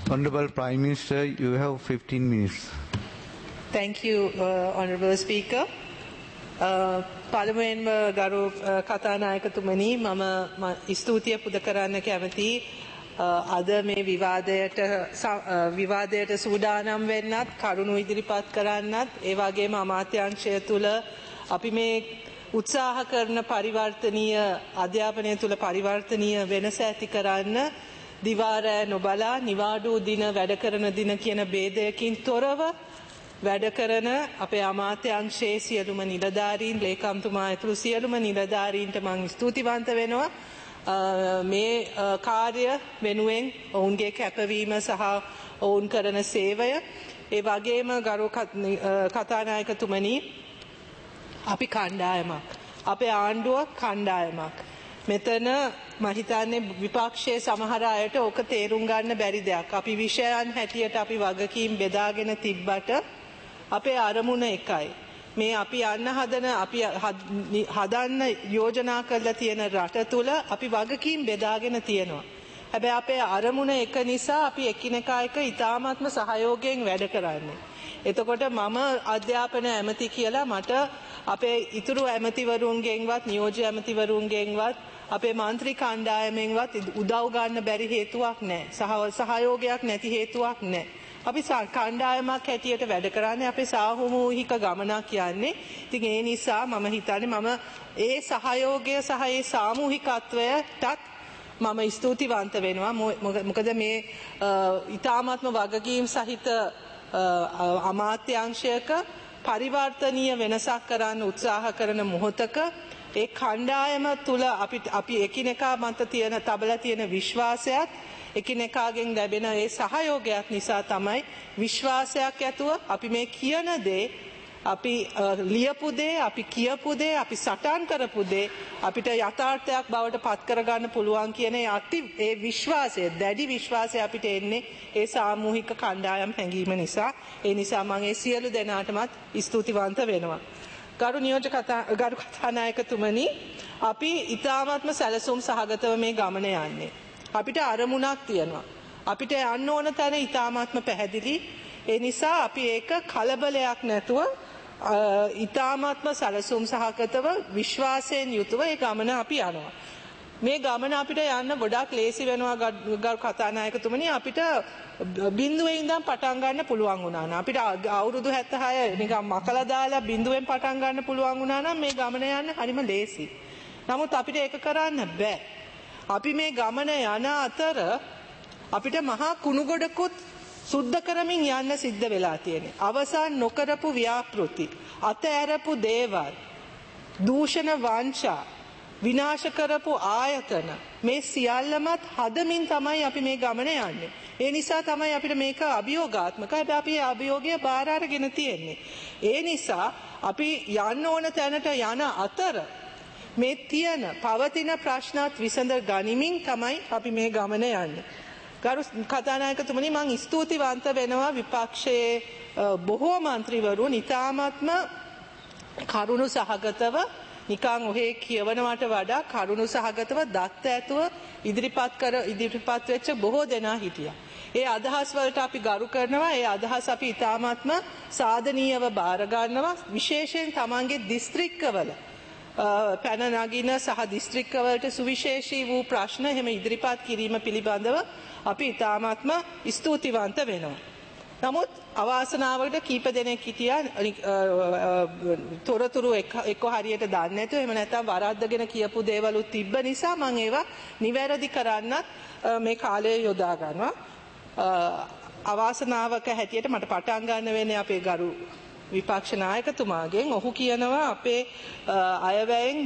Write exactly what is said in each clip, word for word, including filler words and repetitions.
Honorable Prime Minister, you have fifteen minutes. Thank you, uh, Honourable Speaker. පළමුවෙන්ම ගරු කතානායකතුමනි මම ස්තුතිය පුද කරන්න කැමති අද මේ විවාදයට විවාදයට සූදානම් වෙන්නත් කරුණු ඉදිරිපත් කරන්නත් ඒ වගේම අමාත්‍යාංශය තුල අපි මේ උත්සාහ කරන පරිවර්තනීය අධ්‍යාපනය තුල පරිවර්තනීය වෙනස ඇති කරන්න දිවා රැ නොබලා නිවාඩු දින වැඩ කරන දින කියන ભેදයකින් තොරව වැඩ කරන අපේ අමාත්‍යාංශයේ සියලුම නිලධාරීන් ලේකම්තුමා ඇතුළු සියලුම නිලධාරීන්ට මම ස්තුතිවන්ත වෙනවා මේ කාර්ය වෙනුවෙන් ඔවුන්ගේ කැපවීම සහ ඔවුන් කරන සේවය ඒ වගේම ගරු කතානායකතුමනි අපි කණ්ඩායමක් අපේ ආණ්ඩුව කණ්ඩායමක් මෙතන මම හිතන්නේ විපක්ෂයේ සමහර අයට ඕක තේරුම් ගන්න බැරි දෙයක් අපි විෂයන් හැටියට අපි වගකීම් බෙදාගෙන තිබ්බට අපේ අරමුණ එකයි මේ අපි යන්න හදන අපි හදන්න යෝජනා කරලා තියෙන රට තුල අපි වගකීම් බෙදාගෙන තියෙනවා හැබැයි අපේ අරමුණ එක නිසා අපි එකිනෙකා එක ඉතාමත්ම සහයෝගයෙන් වැඩ කරන්නේ එතකොට මම අධ්‍යාපන ඇමති කියලා මට අපේ ඉතුරු ඇමතිවරුන්ගෙන්වත් නියෝජ්‍ය ඇමතිවරුන්ගෙන්වත් අපේ මන්ත්‍රී කණ්ඩායමෙන්වත් උදව් ගන්න බැරි හේතුවක් නැහැ සහයෝගයක් නැති හේතුවක් නැහැ අපි කණ්ඩායමක් හැටියට වැඩ කරන්නේ අපේ සාමූහික ගමනක් කියන්නේ. ඉතින් ඒ නිසා මම හිතන්නේ මම ඒ සහයෝගය සහ ඒ සාමූහිකත්වයටත් මම ස්තුතිවන්ත වෙනවා. මොකද මේ ඊ타මාත්ම වගකීම් සහිත අමාත්‍යාංශයක පරිවර්තනීය වෙනසක් කරන්න උත්සාහ කරන මොහොතක ඒ කණ්ඩායම තුල අපි අපි එකිනෙකා මත තියෙන තබලා තියෙන විශ්වාසයත් එකිනෙකාගෙන් ලැබෙන ඒ සහයෝගයක් නිසා තමයි විශ්වාසයක් ඇතුව අපි මේ කියන දේ අපි ලියපු දේ අපි කියපු දේ අපි සටන් කරපු දේ අපිට යථාර්ථයක් බවට පත් කරගන්න පුළුවන් කියන ඒ අති ඒ විශ්වාසය දැඩි විශ්වාසය අපිට එන්නේ ඒ සාමූහික කණ්ඩායම් හැඟීම නිසා ඒ නිසා මම ඒ සියලු දෙනාටමත් ස්තුතිවන්ත වෙනවා ගරු නියෝජ්‍ය කතා ගරු කතානායකතුමනි අපි ඊ타ත්ම සැලසුම් සහගතව මේ ගමන යන්නේ අපිට අරමුණක් තියෙනවා අපිට යන්න ඕන තැන ඊ타ත්ම පැහැදිලි ඒ නිසා අපි ඒක කලබලයක් නැතුව ඊ타ත්ම සැලසුම් සහගතව විශ්වාසයෙන් යුතුව ඒ ගමන අපි යනවා මේ ගමන අපිට යන්න ගොඩාක් ලේසි වෙනවා ගරු කතානායකතුමනි අපිට බිඳුවේ ඉඳන් පටන් ගන්න පුළුවන් වුණා නම් අපිට අවුරුදු හැත්තෑ නිකන් මකලා දාලා බිඳුවෙන් පටන් ගන්න පුළුවන් වුණා නම් මේ ගමන යන්න හරිම ලේසි. නමුත් අපිට ඒක කරන්න බෑ. අපි මේ ගමන යන අතර අපිට මහා කුණු ගොඩකුත් සුද්ධ කරමින් යන්න සිද්ධ වෙලා තියෙනවා. අවසන් නොකරපු ව්‍යාපෘති, අතෑරපු දේවල්, දූෂණ වංචා විනාශ කරපු ආයතන මේ සියල්ලමත් හදමින් තමයි අපි මේ ගමන යන්නේ. ඒ නිසා තමයි අපිට මේක අභියෝගාත්මකයි. අපි මේ අභියෝගය බාර අරගෙන තියෙන්නේ. ඒ නිසා අපි යන්න ඕන තැනට යන අතර මේ තියෙන පවතින ප්‍රශ්නත් විසඳ ගනිමින් තමයි අපි මේ ගමන යන්නේ. ගරු කතානායකතුමනි මම ස්තුතිවන්ත වෙනවා විපක්ෂයේ බොහෝ മന്ത്രിවරුන් ඉතාමත්ම කරුණු සහගතව නිකන් ඔහේ කියවනවට වඩා කරුණු සහගතව දත්ත ඇතුව ඉදිරිපත් කර ඉදිරිපත් වෙච්ච බොහෝ දෙනා හිටියා. ඒ අදහස් වලට අපි ගරු කරනවා. ඒ අදහස් අපි ඉතාමත්ම සාධනීයව බාර ගන්නවා. විශේෂයෙන් තමන්ගේ දිස්ත්‍රික්කවල පැන නගින සහ දිස්ත්‍රික්කවලට සුවිශේෂී වූ ප්‍රශ්න එහෙම ඉදිරිපත් කිරීම පිළිබඳව අපි ඉතාමත්ම ස්තුතිවන්ත වෙනවා. නමුත් අවාසනාවකට කීප දෙනෙක් හිටියා තොරතුරු එක්ක හරියට දන්නේ නැතුව එහෙම නැත්නම් වරද්දගෙන කියපු දේවලුත් තිබ්බ නිසා මම ඒවා නිවැරදි කරන්නත් මේ කාලය යොදා ගන්නවා. අවාසනාවක හැටියට මට පටන් ගන්න වෙන්නේ අපේ ගරු විපක්ෂ නායකතුමාගෙන් ඔහු කියනවා අපේ අයවැයෙන්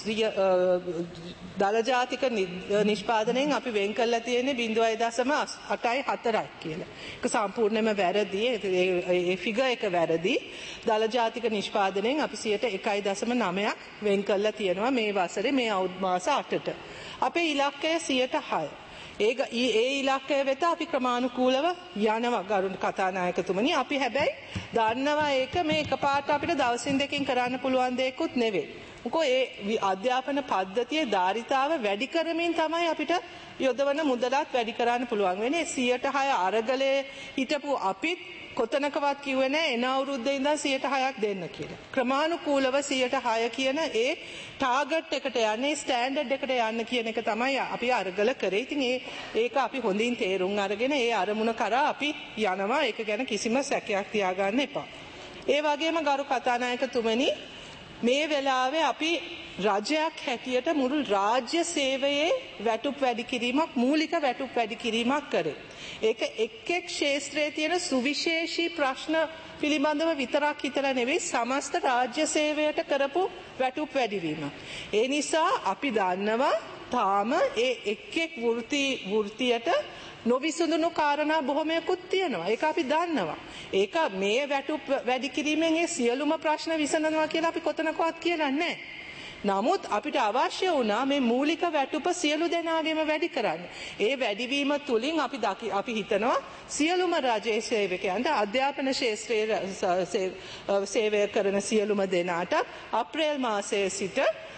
දල ජාතික නිෂ්පාදනයෙන් අපි වෙන් කරලා තියෙන්නේ බිංදුවයි දශම අටයි හතරයි කියලා. ඒක සම්පූර්ණයෙන්ම වැරදි. ඒ ෆිගර් එක වැරදි. දල ජාතික නිෂ්පාදනයෙන් අපි සියයට එකයි දශම නවයක් වෙන් කරලා තියෙනවා මේ වසරේ මේ අවුරුදු මාස අටට. අපේ ඉලක්කය සියයට හය. ඒ ඒ ඉලක්කය වෙත අපි ක්‍රමානුකූලව යනවා ගරු කතානායකතුමනි. අපි හැබැයි දන්නවා ඒක මේ එකපාරට අපිට දවසින් දෙකකින් කරන්න පුළුවන් දෙයක්වත් නෙවෙයි. මොකෝ ඒ අධ්‍යාපන පද්ධතියේ ධාරිතාව වැඩි කරමින් තමයි අපිට යොදවන මුදලත් වැඩි කරන්න පුළුවන් වෙන්නේ. සියයට හය අරගලේ හිටපු අපිත් කොතනකවත් කිව්වේ නැහැ එන අවුරුද්දේ ඉඳන් සියයට හයක් දෙන්න කියලා. ක්‍රමානුකූලව සියයට හය කියන ඒ ටාගට් එකට යන්නේ ස්ටෑන්ඩඩ් එකට යන්න කියන එක තමයි අපි අරගල කරේ. ඉතින් ඒ ඒක අපි හොඳින් තේරුම් අරගෙන ඒ අරමුණ කරා අපි යනවා. ඒක ගැන කිසිම සැකයක් තියාගන්න එපා. ඒ වගේම ගරු කතානායකතුමනි මේ වෙලාවේ අපි රජයක් හැටියට මුළු රාජ්‍ය සේවයේ වැටුප් වැඩි කිරීමක් මූලික වැටුප් වැඩි කිරීමක් කරේ. ඒක එක් එක් ක්ෂේත්‍රයේ තියෙන සුවිශේෂී ප්‍රශ්න පිළිබඳව විතරක් හිතලා නෙවෙයි සමස්ත රාජ්‍ය සේවයට කරපු වැටුප් වැඩිවීම. ඒ නිසා අපි දන්නවා තාම ඒ එක් එක් වෘත්ති වෘත්තියට නොවිසඳුණු කාරණා බොහොමයකුත් තියෙනවා. ඒක අපි දන්නවා. ඒක මේ වැටුප් වැඩි කිරීමෙන් ඒ සියලුම ප්‍රශ්න විසඳනවා කියලා අපි කොතනකවත් කියලා නැහැ. නමුත් අපිට අවශ්‍ය වුණා මේ මූලික වැටුප සියලු දෙනාගේම වැඩි කරන්න. ඒ වැඩිවීම තුලින් අපි අපි හිතනවා සියලුම රාජ්‍ය සේවකයන්ට අධ්‍යාපන ශාස්ත්‍රයේ සේවය කරන සියලුම දෙනාට අප්‍රේල් මාසයේ සිට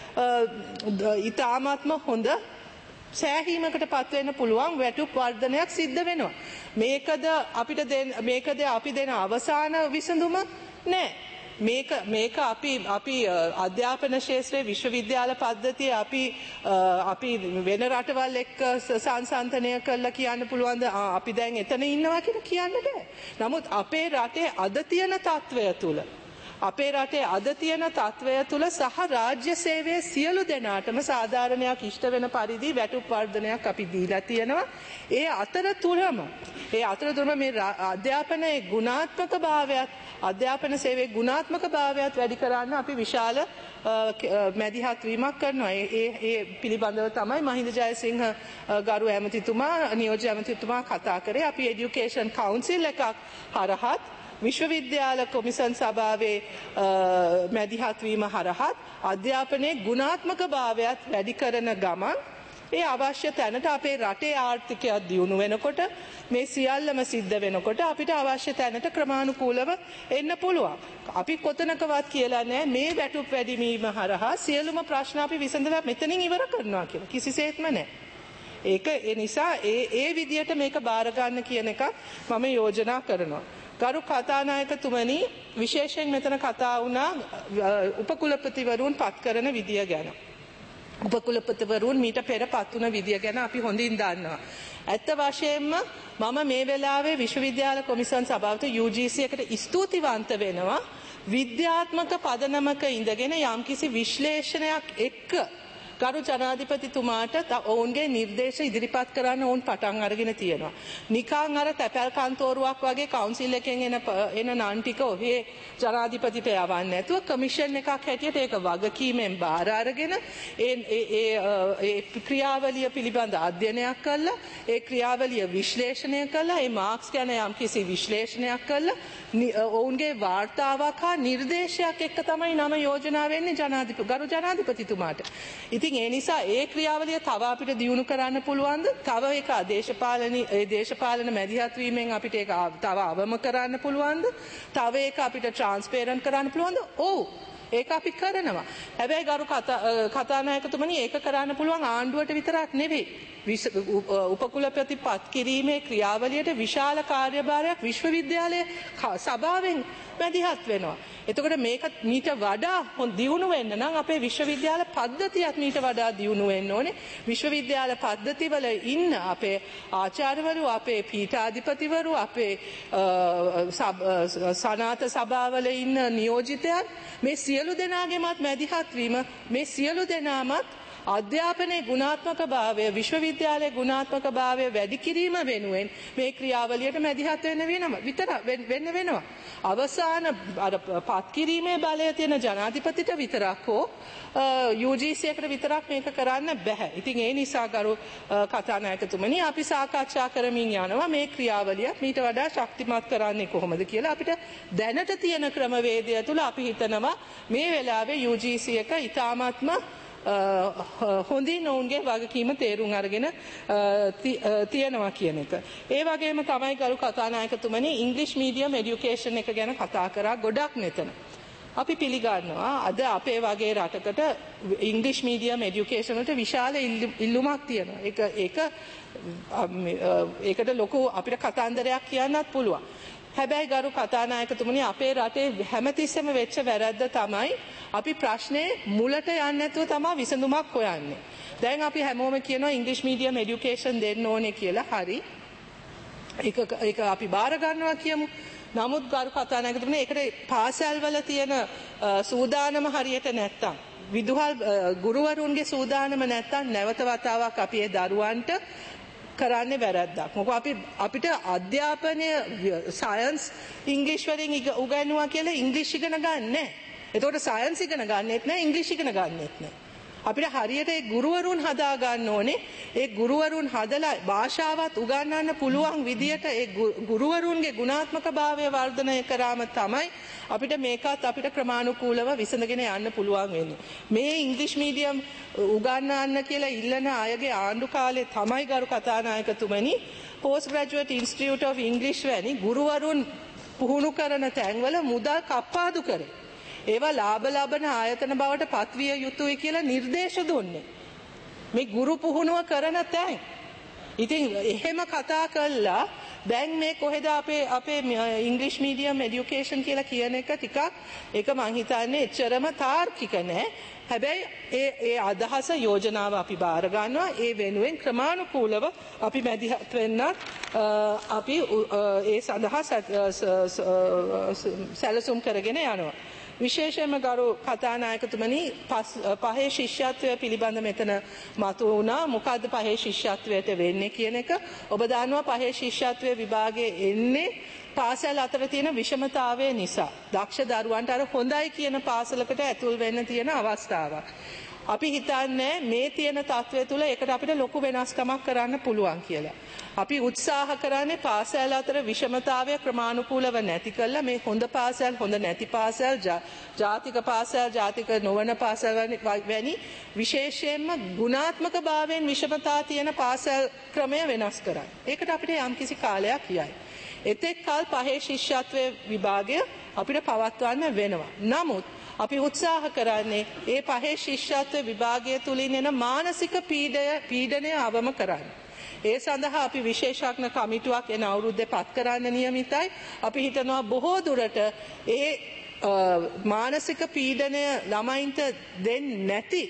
ඉතාමත්ම හොඳ සෑහීමකට පත් වෙන්න පුළුවන් වැටුප් වර්ධනයක් සිද්ධ වෙනවා. මේකද අපිට මේකද අපි දෙන අවසාන විසඳුම නෑ. මේක මේක අපි අපි අධ්‍යාපන ශාස්ත්‍රයේ විශ්වවිද්‍යාල පද්ධතිය අපි අපි වෙන රටවල් එක්ක සංසන්දනය කරලා කියන්න පුළුවන්ද අපි දැන් එතන ඉන්නවා කියලා කියන්න බෑ. නමුත් අපේ රටේ අද තියෙන තත්වය තුල අපේ රටේ අද තියෙන තත්වය තුල සහ රාජ්‍ය සේවයේ සියලු දෙනාටම සාධාරණයක් ඉෂ්ට වෙන පරිදි වැටුප් වර්ධනයක් අපි දීලා තියෙනවා. ඒ අතරතුරම ඒ අතරතුරම මේ අධ්‍යාපනයේ ගුණාත්මක භාවයත් අධ්‍යාපන සේවයේ ගුණාත්මක භාවයත් වැඩි කරන්න අපි විශාල මැදිහත් වීමක් කරනවා. ඒ ඒ පිළිබඳව තමයි මහින්ද ජයසිංහ ගරු ඇමතිතුමා නියෝජ්‍ය ඇමතිතුමා කතා කරේ. අපි এডুকেෂන් කවුන්සිල් එකක් හරහත් විශ්වවිද්‍යාල කොමිසන් සභාවේ මැදිහත් වීම හරහත් අධ්‍යාපනයේ ගුණාත්මක භාවයත් වැඩි කරන ගමන් ඒ අවශ්‍ය තැනට අපේ රටේ ආර්ථිකය දියුණු වෙනකොට මේ සියල්ලම සිද්ධ වෙනකොට අපිට අවශ්‍ය තැනට ක්‍රමානුකූලව එන්න පුළුවන්. අපි කොතනකවත් කියලා නැහැ මේ වැටුප් වැඩිවීම හරහා සියලුම ප්‍රශ්න අපි විසඳලා මෙතනින් ඉවර කරනවා කියලා. කිසිසේත්ම නැහැ. ඒක ඒ නිසා ඒ ඒ විදියට මේක බාර ගන්න කියන එක මම යෝජනා කරනවා. ගරු කතානායකතුමනි විශේෂයෙන් මෙතන කතා වුණා උපකුලපතිවරුන් පත් කරන විදිය ගැන. උපකුලපතිවරුන් මීට පෙර පත් වුණ විදිය ගැන අපි හොඳින් දන්නවා. ඇත්ත වශයෙන්ම මම මේ වෙලාවේ විශ්වවිද්‍යාල කොමිසම් සභාවට යූ ජී සී එකට ස්තුතිවන්ත වෙනවා. විද්‍යාත්මක පදනමක ඉඳගෙන යම්කිසි විශ්ලේෂණයක් එක්ක ගරු ජනාධිපතිතුමාට ඔවුන්ගේ නිර්දේශ ඉදිරිපත් කරන්න ඔවුන් පටන් අරගෙන තියෙනවා. නිකන් අර තැපැල් කන්තෝරුවක් වගේ කවුන්සිල් එකෙන් එන එන නන් ටික ඔහේ ජනාධිපතිට යවන්නේ නැතුව කමිෂන් එකක් හැටියට ඒක වගකීමෙන් බාර අරගෙන ඒ ඒ ඒ ක්‍රියාවලිය පිළිබඳ අධ්‍යයනයක් කළා, ඒ ක්‍රියාවලිය විශ්ලේෂණය කළා, ඒ මාක්ස් ගැන යම්කිසි විශ්ලේෂණයක් කළා, ඔවුන්ගේ වාර්තාවක් හා නිර්දේශයක් එක්ක තමයි නම යෝජනා වෙන්නේ ජනාධිපති ගරු ජනාධිපතිතුමාට. ඉතින් ඒ නිසා ඒ ක්‍රියාවලිය තව අපිට දියුණු කරන්න පුළුවන්ද? තව ඒක දේශපාලන ඒ දේශපාලන මැදිහත් වීමෙන් අපිට ඒක තව අවම කරන්න පුළුවන්ද? තව ඒක අපිට ට්‍රාන්ස්පරන්ට් කරන්න පුළුවන්ද? ඔව්. ඒක අපි කරනවා. හැබැයි ගරු කතානායකතුමනි ඒක කරන්න පුළුවන් ආණ්ඩුවට විතරක් නෙවෙයි. උපකුලපති පත් කිරීමේ ක්‍රියාවලියට විශාල කාර්යභාරයක් විශ්වවිද්‍යාලයේ සභාවෙන් මැදිහත් වෙනවා. එතකොට මේක මීට වඩා දියුණු වෙන්න නම් අපේ විශ්වවිද්‍යාල පද්ධතියත් මීට වඩා දියුණු වෙන්න ඕනේ. විශ්වවිද්‍යාල පද්ධතිවල ඉන්න අපේ ආචාර්යවරු, අපේ පීඨාධිපතිවරු, අපේ සනාත සභාවල ඉන්න නියෝජිතයන් මේ සියලු දෙනාගේමත් මැදිහත් වීම මේ සියලු දෙනාමත් අධ්‍යාපනයේ ගුණාත්මක භාවය විශ්වවිද්‍යාලයේ ගුණාත්මක භාවය වැඩි කිරීම වෙනුවෙන් මේ ක්‍රියාවලියට මැදිහත් වෙන්න වෙනවා විතර වෙන්න වෙනවා. අවසාන අර පත් කිරීමේ බලය තියෙන ජනාධිපතිට විතරක් හෝ යූ ජී සී එකට විතරක් මේක කරන්න බෑ. ඉතින් ඒ නිසා ගරු කතානායකතුමනි අපි සාකච්ඡා කරමින් යනවා මේ ක්‍රියාවලිය මීට වඩා ශක්තිමත් කරන්නේ කොහොමද කියලා. අපිට දැනට තියෙන ක්‍රමවේදය තුල අපි හිතනවා මේ වෙලාවේ යූ ජී සී එක ඉතාමත්ම හොඳින් ඔවුන්ගේ වගකීම තේරුම් අරගෙන තියෙනවා කියන එක. ඒ වගේම තමයි ගරු කතානායකතුමනි ඉංග්‍රීසි මීඩියම් এডুকেෂන් එක ගැන කතා කරා ගොඩක් මෙතන. අපි පිළිගන්නවා අද අපේ වගේ රටකට ඉංග්‍රීසි මීඩියම් එඩියුකේෂන් වලට විශාල ඉල්ලුමක් තියෙනවා. ඒක ඒක ඒකට ලොකු අපිට කතන්දරයක් කියන්නත් පුළුවන්. හැබැයි ගරු කතානායකතුමනි අපේ රටේ හැමතිස්සෙම වෙච්ච වැරද්ද තමයි අපි ප්‍රශ්නේ මුලට යන්නේ නැතුව තමයි විසඳුමක් හොයන්නේ. දැන් අපි හැමෝම කියනවා ඉංග්‍රීසි මීඩියම් එඩියුකේෂන් දෙන්න ඕනේ කියලා. හරි. ඒක ඒක අපි බාර ගන්නවා කියමු. නමුත් ගරු කතානායකතුමනි ඒකට පාසල් වල තියෙන සූදානම හරියට නැත්තම් විදුහල් ගුරුවරුන්ගේ සූදානම නැත්තම් නැවත වතාවක් අපි ඒ දරුවන්ට කරන්නේ වැරද්දක්. මොකද අපි අපිට අධ්‍යාපනය සයන්ස් ඉංග්‍රීසි වලින් උගන්වනවා කියලා ඉංග්‍රීසි ඉගෙන ගන්න නැහැ. එතකොට සයන්ස් ඉගෙන ගන්නෙත් නැහැ ඉංග්‍රීසි ඉගෙන ගන්නෙත් නැහැ. අපිට හරියට ඒ ගුරුවරුන් හදා ගන්න ඕනේ. ඒ ගුරුවරුන් හදලා භාෂාවත් උගන්වන්න පුළුවන් විදියට ඒ ගුරුවරුන්ගේ ගුණාත්මක භාවය වර්ධනය කරාම තමයි අපිට මේකත් අපිට ක්‍රමානුකූලව විසඳගෙන යන්න පුළුවන් වෙන්නේ. මේ ඉංග්‍රීසි මීඩියම් උගන්වන්න කියලා ඉල්ලන අයගේ ආණ්ඩු කාලේ තමයි ගරු කතානායකතුමනි පෝස්ට් ග්‍රැජුවේට් ඉන්ස්ටිටියුට් ඔෆ් ඉංග්‍රීසි වැනි ගුරුවරුන් පුහුණු කරන තැන්වල මුදල් කප්පාදු කරේ. ඒවා ලාභ ලබන ආයතන බවට පත්විය යුතුයි කියලා නිර්දේශ දුන්නේ. මේ ගුරු පුහුණුව කරන තැන්. ඉතින් එහෙම කතා කළා දැන් මේ කොහෙද අපේ අපේ ඉංග්‍රීසි මීඩියම් එඩියුකේෂන් කියලා කියන එක ටිකක් ඒක මං හිතන්නේ එච්චරම තාර්කික නෑ. හැබැයි ඒ ඒ අදහස යෝජනාව අපි බාර ගන්නවා. ඒ වෙනුවෙන් ක්‍රමානුකූලව අපි මැදිහත් වෙන්නත් අපි ඒ සඳහා සැලසුම් කරගෙන යනවා. විශේෂයෙන්ම ගරු කතානායකතුමනි පහේ ශිෂ්‍යත්වය පිළිබඳ මෙතන මතු වුණා. මොකද්ද පහේ ශිෂ්‍යත්වයට වෙන්නේ කියන එක. ඔබ දන්නවා පහේ ශිෂ්‍යත්වයේ විභාගයේ එන්නේ පාසල් අතර තියෙන විෂමතාවය නිසා. දක්ෂ දරුවන්ට අර හොඳයි කියන පාසලකට ඇතුල් වෙන්න තියෙන අවස්ථාවක්. අපි හිතන්නේ මේ තියෙන තත්ත්වය තුළ ඒකට අපිට ලොකු වෙනස්කමක් කරන්න පුළුවන් කියලා. අපි උත්සාහ කරන්නේ පාසල් අතර විෂමතාවය ක්‍රමානුකූලව නැති කළා මේ හොඳ පාසල් හොඳ නැති පාසල් ජාතික පාසල් ජාතික නොවන පාසල් වැනි විශේෂයෙන්ම ගුණාත්මක භාවයෙන් විෂමතා තියෙන පාසල් ක්‍රමය වෙනස් කරන්න. ඒකට අපිට යම්කිසි කාලයක් යයි. එතෙක් කල් පහේ ශිෂ්‍යත්වයේ විභාගය අපිට පවත්වන්න වෙනවා. නමුත් අපි උත්සාහ කරන්නේ ඒ පහේ ශිෂ්‍යත්වයේ විභාගය තුලින් එන මානසික පීඩය පීඩනය අවම කරන්න. ඒ සඳහා අපි විශේෂඥ කමිටුවක් එන අවුරුද්දේ පත් කරන්න නියමිතයි. අපි හිතනවා බොහෝ දුරට ඒ මානසික පීඩනය ළමයින්ට දෙන්නේ නැති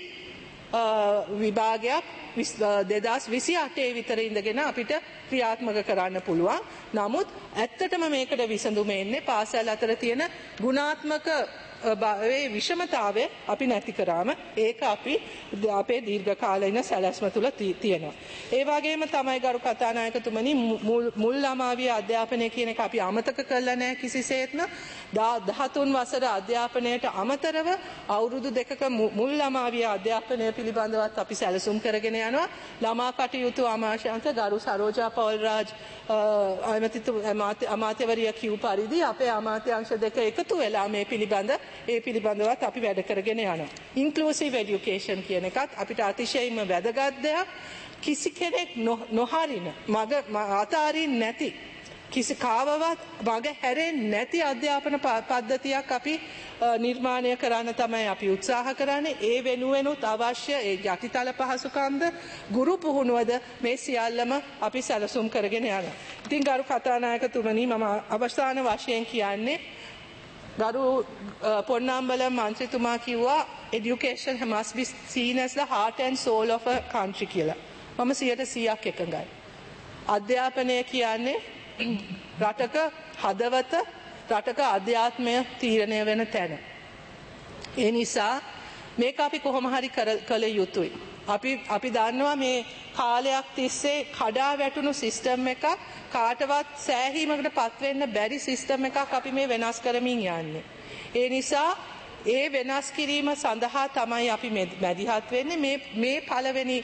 විභාගයක් දෙදහස් විසි අටේ විතර ඉඳගෙන අපිට ක්‍රියාත්මක කරන්න පුළුවන්. නමුත් ඇත්තටම මේකට විසඳුම එන්නේ පාසල් අතර තියෙන ගුණාත්මක ඒ විෂමතාවය අපි නැති කරාම ඒක අපි අපේ දීර්ඝකාලීන සැලැස්ම තුළ තියෙනවා. ඒ වගේම තමයි ගරු කතානායකතුමනි මුල් ළමාවිය අධ්‍යාපනය කියන එක අපි අමතක කළා නෑ කිසිසේත්ම. දහතුන් වසර අධ්‍යාපනයට අමතරව අවුරුදු දෙකක මුල් ළමාවිය අධ්‍යාපනය පිළිබඳවත් අපි සැලසුම් කරගෙන යනවා. ළමා කටයුතු අමාත්‍යාංශ ගරු සරෝජා පවල්රාජ් අමාත්‍යවරිය කිව් පරිදි අපේ අමාත්‍යාංශ දෙක එකතු වෙලා මේ පිළිබඳ ඒ පිළිබඳවත් අපි වැඩ කරගෙන යනවා. ඉන්ක්ලූසිව් එඩියුකේෂන් කියන එකත් අපිට අතිශයින්ම වැදගත් දෙයක්. කිසි කෙනෙක් නොහරින මග අතාරින් නැති කිසි කාවවත් මග හැරෙන්නේ නැති අධ්‍යාපන පද්ධතියක් අපි නිර්මාණය කරන්න තමයි අපි උත්සාහ කරන්නේ. ඒ වෙනුවෙනුත් අවශ්‍ය ඒ යටිතල පහසුකම්ද ගුරු පුහුණුවද මේ සියල්ලම අපි සැලසුම් කරගෙන යනවා. ඉතින් ගරු කතානායකතුමනි මම අවසාන වශයෙන් කියන්නේ ගරු පොන්නම්බලම් මන්ත්‍රීතුමා කිව්වා education must be seen as the heart and soul of a country කියලා. මම සියයට සීයක් එකඟයි. අධ්‍යාපනය කියන්නේ රටක හදවත රටක අධ්‍යාත්මය තීරණය වෙන තැන. ඒ නිසා මේක අපි කොහොම හරි කළ යුතුයි. අපි අපි දන්නවා මේ කාලයක් තිස්සේ කඩා වැටුණු සිස්ටම් එකක් කාටවත් සෑහීමකට පත් වෙන්න බැරි සිස්ටම් එකක් අපි මේ වෙනස් කරමින් යන්නේ. ඒ නිසා ඒ වෙනස් කිරීම සඳහා තමයි අපි මැදිහත් වෙන්නේ. මේ මේ පළවෙනි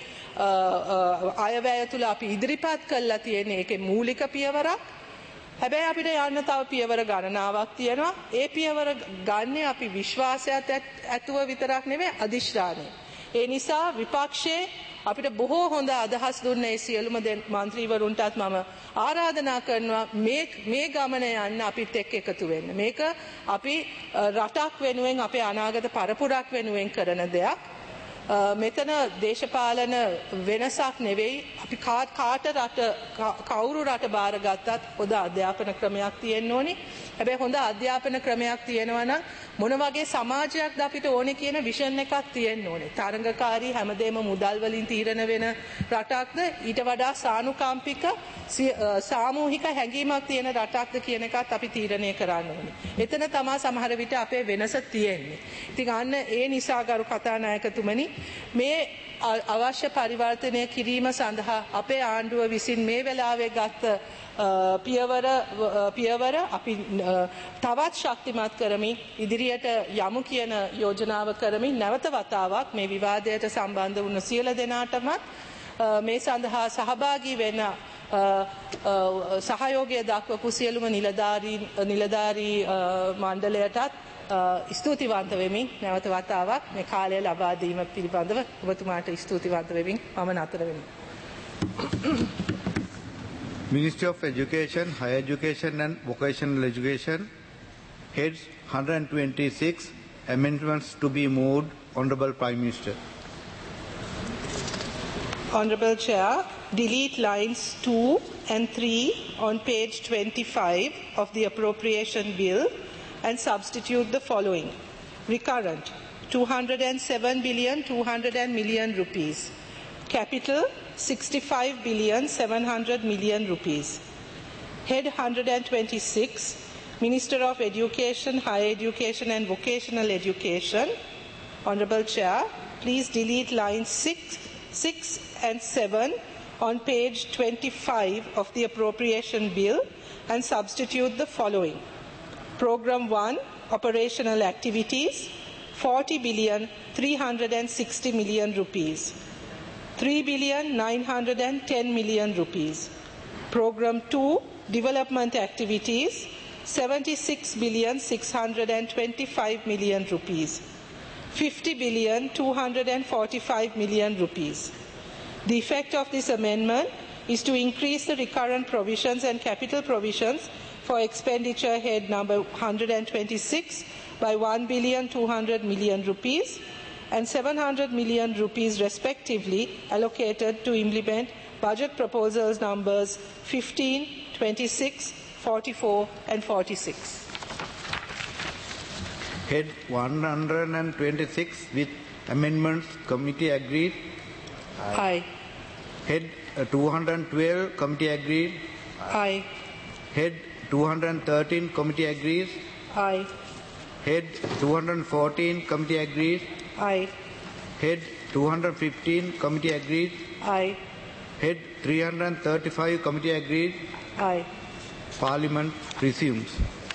අයවැය තුල අපි ඉදිරිපත් කළා තියෙන ඒකේ මූලික පියවරක්. හැබැයි අපිට යන්න තව පියවර ගණනාවක් තියෙනවා. ඒ පියවර ගන්නේ අපි විශ්වාසයත් ඇතුව විතරක් නෙවෙයි අදිෂ්ඨානය. ඒ නිසා විපක්ෂයේ අපිට බොහෝ හොඳ අදහස් දුන්න ඒ සියලුම මන්ත්‍රීවරුන්ටත් මම ආරාධනා කරනවා මේ මේ ගමන යන්න අපිත් එක්ක එකතු වෙන්න. මේක අපි රටක් වෙනුවෙන් අපේ අනාගත පරපුරක් වෙනුවෙන් කරන දෙයක්. මෙතන දේශපාලන වෙනසක් නෙවෙයි අපි කාට රට කවුරු රට බාරගත්තත් හොඳ අධ්‍යාපන ක්‍රමයක් තියෙන්න ඕනි. හැබැයි හොඳ අධ්‍යාපන ක්‍රමයක් තියෙනවා නම් මොන වගේ සමාජයක්ද අපිට ඕනේ කියන විෂන් එකක් තියෙන්න ඕනේ. තරංගකාරී හැමදේම මුදල් වලින් තීරණය වෙන රටක්ද ඊට වඩා සානුකම්පික සාමූහික හැඟීමක් තියෙන රටක්ද කියන එකත් අපි තීරණය කරන්න ඕනේ. එතන තමයි සමහර විට අපේ වෙනස තියෙන්නේ. ඉතින් අන්න ඒ නිසා ගරු කතානායකතුමනි මේ අවශ්‍ය පරිවර්තනය කිරීම සඳහා අපේ ආණ්ඩුව විසින් මේ වෙලාවේ ගත්ත පියවර පියවර අපි තවත් ශක්තිමත් කරමින් ඉදිරියට යමු කියන යෝජනාව කරමින් නැවත වතාවක් මේ විවාදයට සම්බන්ධ වුණ සියලු දෙනාටම මේ සඳහා සහභාගී වෙන සහයෝගය දක්වපු සියලුම නිලධාරී නිලධාරී මණ්ඩලයටත් ස්තුතිවන්ත වෙමින් නැවත වතාවක් මේ කාලය ලබා දීම පිළිබඳව ඔබතුමාට ස්තුතිවන්ත වෙමින් මම නතර වෙමි. Ministry of Education, Higher Education and Vocational Education, Heads one hundred twenty-six, amendments to be moved. Honorable Prime Minister. Honorable Chair, delete lines two and three on page twenty-five of the appropriation bill and substitute the following. Recurrent, two hundred seven billion two hundred million rupees. Capital, sixty-five billion seven hundred million rupees. Head one hundred twenty-six, Minister of Education, Higher Education and Vocational Education. Honorable Chair, please delete lines six, six and seven on page twenty-five of the appropriation bill and substitute the following. Program one, operational activities, forty billion three hundred sixty million rupees. three billion nine hundred ten million rupees. Program two, development activities, seventy-six billion six hundred twenty-five million rupees. fifty billion two hundred forty-five million rupees. The effect of this amendment is to increase the recurrent provisions and capital provisions for expenditure head number one hundred twenty-six by one billion two hundred million rupees and seven hundred million rupees respectively allocated to implement budget proposals numbers fifteen, twenty-six, forty-four and forty-six. Head one hundred twenty-six with amendments committee agreed. Aye. Head uh, two hundred twelve committee agreed. Aye. Head two hundred thirteen committee agrees. Aye. Head two hundred fourteen committee agrees. Aye. Head two hundred fifteen committee agreed. Aye. Head three hundred thirty-five committee agreed. Aye. Parliament resumes.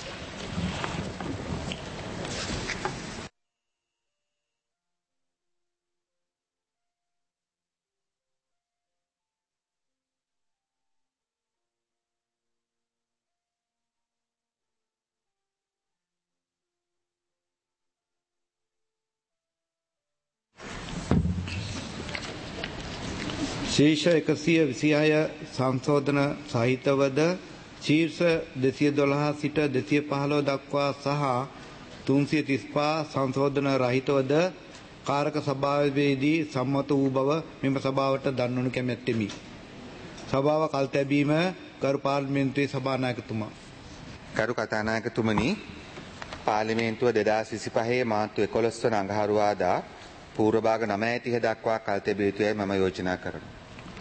ශීර්ෂ එකසිය විසිහය සංශෝධන සහිතවද ශීර්ෂ දෙසිය දොළහ සිට දෙසිය පහළොව දක්වා සහ තුන්සිය තිස්පහ සංශෝධන රහිතවද කාරක සභාවේදී සම්මත වූ බව මෙම සභාවට දන්වනු කැමැත්තෙමි. සභාව කල් තැබීම කරු පාර්ලිමේන්තුවේ සභානායකතුමා. කරු කතානායකතුමනි, පාර්ලිමේන්තුව දෙදාස් විසිපහේ මාර්තු එකොළොස් වන අඟහරුවාදා පූර්ව භාග නවය තිහ දක්වා කල් තැබිය යුතුයයි මම යෝජනා කරනවා.